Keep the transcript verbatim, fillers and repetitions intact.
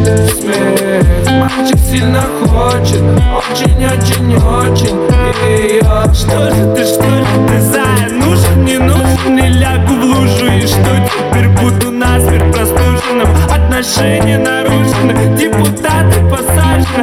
смех. Мальчик сильно хочет, очень-очень-очень. И я... Что же ты, что же ты, зая? Нужен, не нужен, не лягу в лужу. И что теперь буду насмерть простуженным? Отношения нарушены, депутаты посажены.